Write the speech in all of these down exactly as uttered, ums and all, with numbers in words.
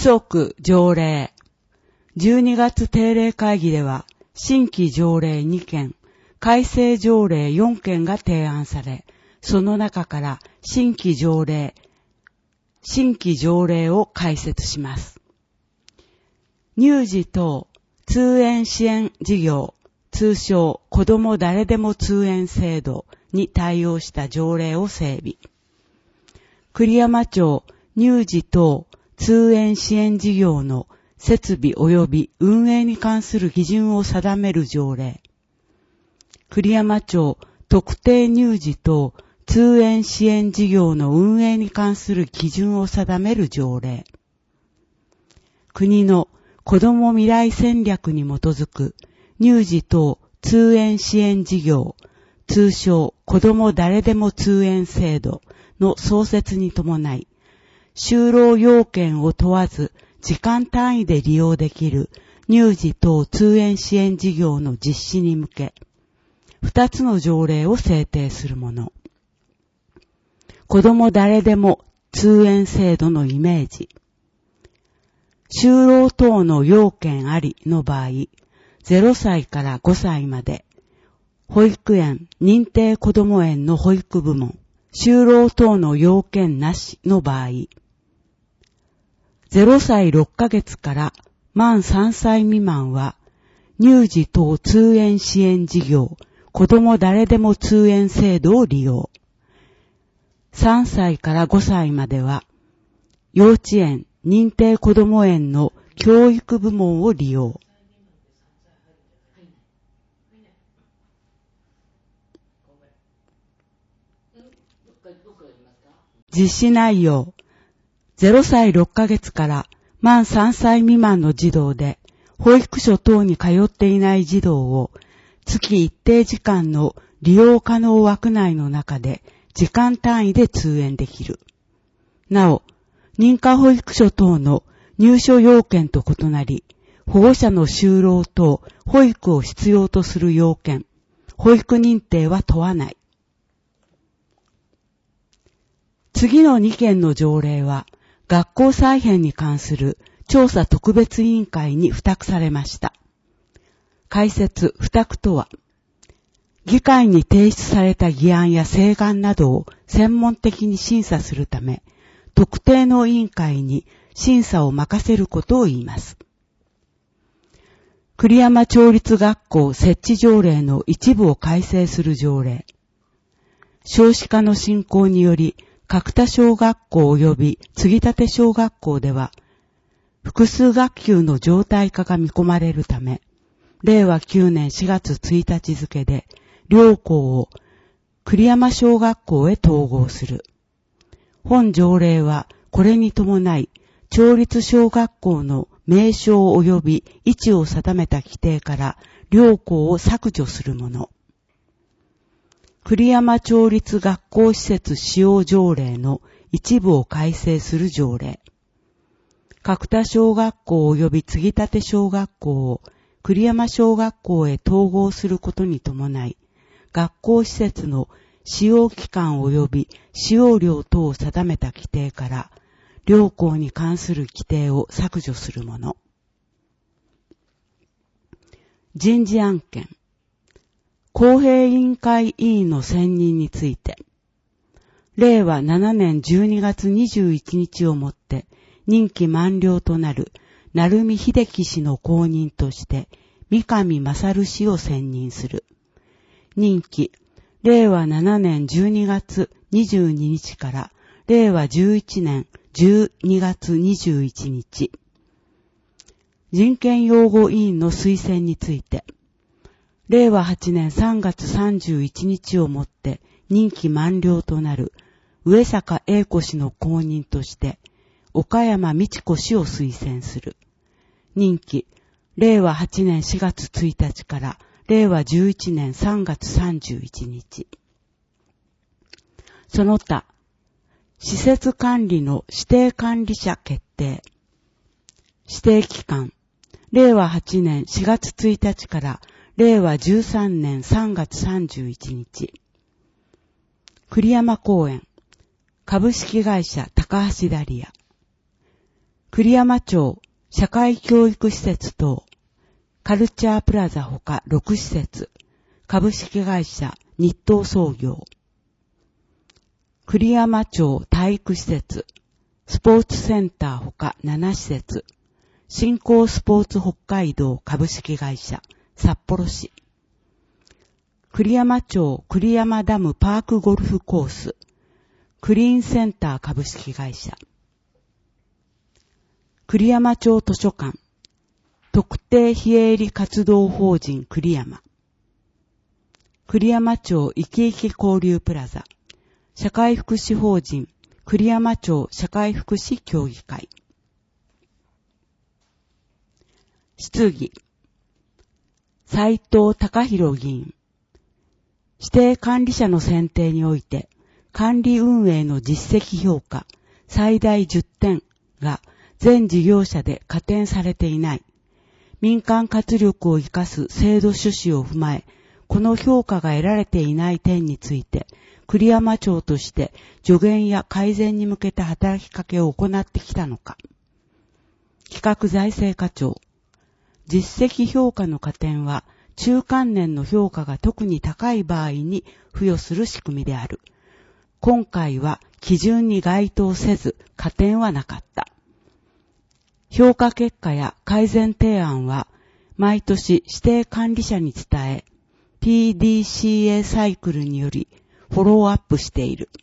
則条例。じゅうにがつ定例会議では、新規条例にけん、改正条例よんけんが提案され、その中から新規条例、新規条例を解説します。乳児等通園支援事業、通称子ども誰でも通園制度に対応した条例を整備。栗山町乳児等通園支援事業の設備及び運営に関する基準を定める条例。栗山町特定乳児等通園支援事業の運営に関する基準を定める条例。国の子ども未来戦略に基づく乳児等通園支援事業、通称子ども誰でも通園制度の創設に伴い、就労要件を問わず時間単位で利用できる乳児等通園支援事業の実施に向け、二つの条例を制定するもの。子ども誰でも通園制度のイメージ。就労等の要件ありの場合、ゼロさいからごさいまで、保育園、認定こども園の保育部門、就労等の要件なしの場合、ゼロさいろっかげつから満さんさい未満は、乳児等通園支援事業、子ども誰でも通園制度を利用。さんさいからごさいまでは、幼稚園、認定こども園の教育部門を利用。実施内容。ゼロさいろっかげつから満さんさい未満の児童で、保育所等に通っていない児童を、月一定時間の利用可能枠内の中で、時間単位で通園できる。なお、認可保育所等の入所要件と異なり、保護者の就労等保育を必要とする要件、保育認定は問わない。次のにけんの条例は、学校再編に関する調査特別委員会に付託されました。解説付託とは、議会に提出された議案や請願などを専門的に審査するため、特定の委員会に審査を任せることを言います。栗山町立学校設置条例の一部を改正する条例。少子化の進行により、角田小学校及び継立小学校では、複数学級の常態化が見込まれるため、れいわきゅうねんしがつついたち付で、両校を栗山小学校へ統合する。本条例はこれに伴い、町立小学校の名称及び位置を定めた規定から両校を削除するもの。栗山町立学校施設使用条例の一部を改正する条例。角田小学校及び継立小学校を栗山小学校へ統合することに伴い、学校施設の使用期間及び使用料等を定めた規定から、両校に関する規定を削除するもの。人事案件。公平委員会委員の選任について、れいわななねんじゅうにがつにじゅういちにちをもって任期満了となる鳴海秀樹氏の後任として三上勝氏を選任する。任期、れいわななねんじゅうにがつにじゅうににちかられいわじゅういちねんじゅうにがつにじゅういちにち。人権擁護委員の推薦について、れいわはちねんさんがつさんじゅういちにちをもって任期満了となる上坂英子氏の後任として岡山美智子氏を推薦する。任期、れいわはちねんしがつついたちかられいわじゅういちねんさんがつさんじゅういちにち。その他、施設管理の指定管理者決定。指定期間、れいわはちねんしがつついたちかられいわじゅうさんねんさんがつさんじゅういちにち。栗山公園、株式会社高橋ダリア。 栗山町社会教育施設等、カルチャープラザほかろく施設、株式会社日東創業。栗山町体育施設、スポーツセンターほかなな施設、新興スポーツ北海道株式会社札幌市。栗山町栗山ダムパークゴルフコース、クリーンセンター株式会社。栗山町図書館、特定非営利活動法人栗山。栗山町いきいき交流プラザ、社会福祉法人栗山町社会福祉協議会。質疑。斉藤隆弘議員。指定管理者の選定において、管理運営の実績評価最大じゅってんが全事業者で加点されていない。民間活力を生かす制度趣旨を踏まえ、この評価が得られていない点について、栗山町として助言や改善に向けた働きかけを行ってきたのか。企画財政課長。実績評価の加点は、中間年の評価が特に高い場合に付与する仕組みである。今回は基準に該当せず加点はなかった。評価結果や改善提案は毎年指定管理者に伝え、ピーディーシーエー サイクルによりフォローアップしている。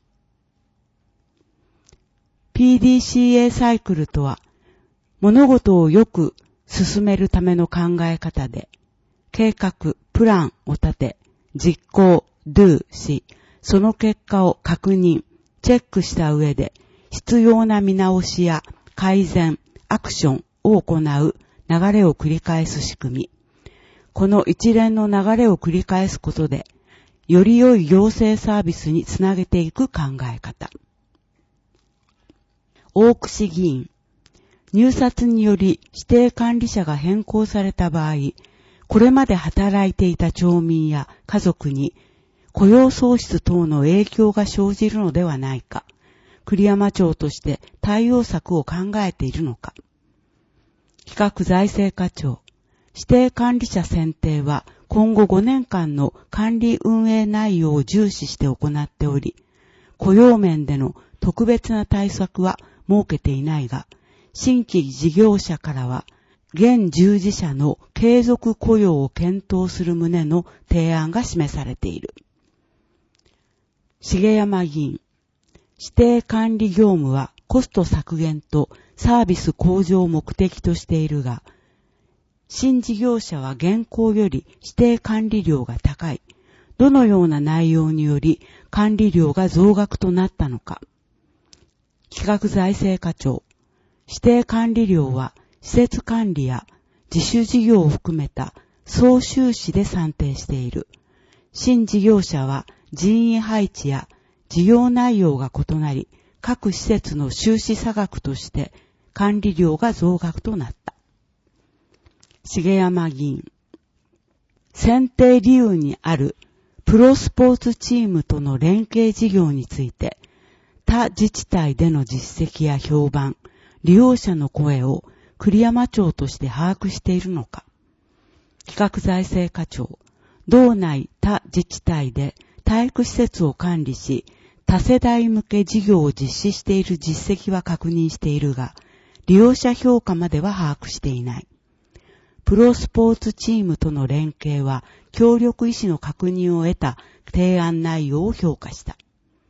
ピーディーシーエー サイクルとは、物事をよく進めるための考え方で、計画、プランを立て、実行、do し、その結果を確認、チェックした上で、必要な見直しや改善、アクションを行う流れを繰り返す仕組み。この一連の流れを繰り返すことで、より良い行政サービスにつなげていく考え方。大串議員。入札により指定管理者が変更された場合、これまで働いていた町民や家族に雇用創出等の影響が生じるのではないか、栗山町として対応策を考えているのか。企画財政課長、指定管理者選定は今後ごねんかんの管理運営内容を重視して行っており、雇用面での特別な対策は設けていないが、新規事業者からは、現従事者の継続雇用を検討する旨の提案が示されている。重山議員、指定管理業務はコスト削減とサービス向上を目的としているが、新事業者は現行より指定管理料が高い。どのような内容により管理料が増額となったのか。企画財政課長、指定管理料は施設管理や自主事業を含めた総収支で算定している。新事業者は人員配置や事業内容が異なり、各施設の収支差額として管理料が増額となった。重山議員、選定理由にあるプロスポーツチームとの連携事業について、他自治体での実績や評判、利用者の声を栗山町として把握しているのか。企画財政課長、道内他自治体で体育施設を管理し、多世代向け事業を実施している実績は確認しているが、利用者評価までは把握していない。プロスポーツチームとの連携は協力意思の確認を得た提案内容を評価した。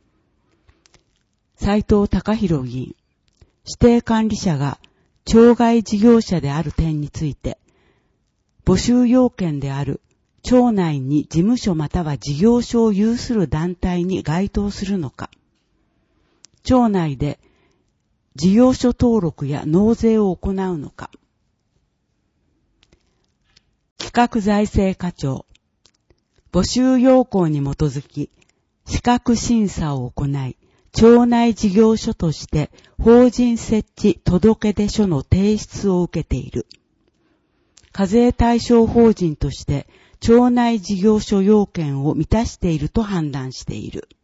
斉藤隆弘議員、指定管理者が町外事業者である点について、募集要件である町内に事務所または事業所を有する団体に該当するのか、町内で事業所登録や納税を行うのか。企画財政課長、募集要項に基づき資格審査を行い、町内事業所として法人設置届出書の提出を受けている。課税対象法人として町内事業所要件を満たしていると判断している。